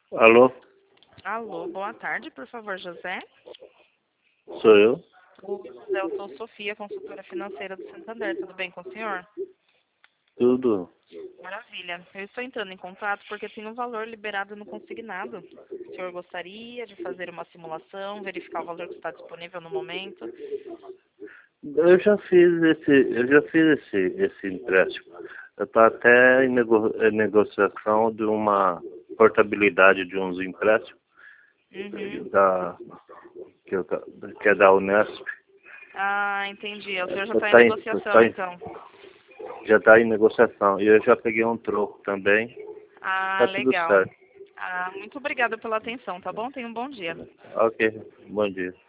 Alô, Alô, boa tarde, por favor, José. sou eu? José, eu sou Sofia, consultora financeira do Santander. Tudo bem com o senhor? Tudo. Maravilha. Eu estou entrando em contato porque tem um valor liberado no consignado. O senhor gostaria de fazer uma simulação, verificar o valor que está disponível no momento? Eu já fiz esse empréstimo. Eu estou até em negociação de uma portabilidade de uns empréstimos Uhum. da, que é da Unesp. Ah, entendi. O senhor já está em Tá em- negociação, tá em- então. Já está em negociação. E eu já peguei um troco também. Ah, Tá tudo legal. certo. Ah, muito obrigada pela atenção, tá bom? Tenha um bom dia. Ok, bom dia.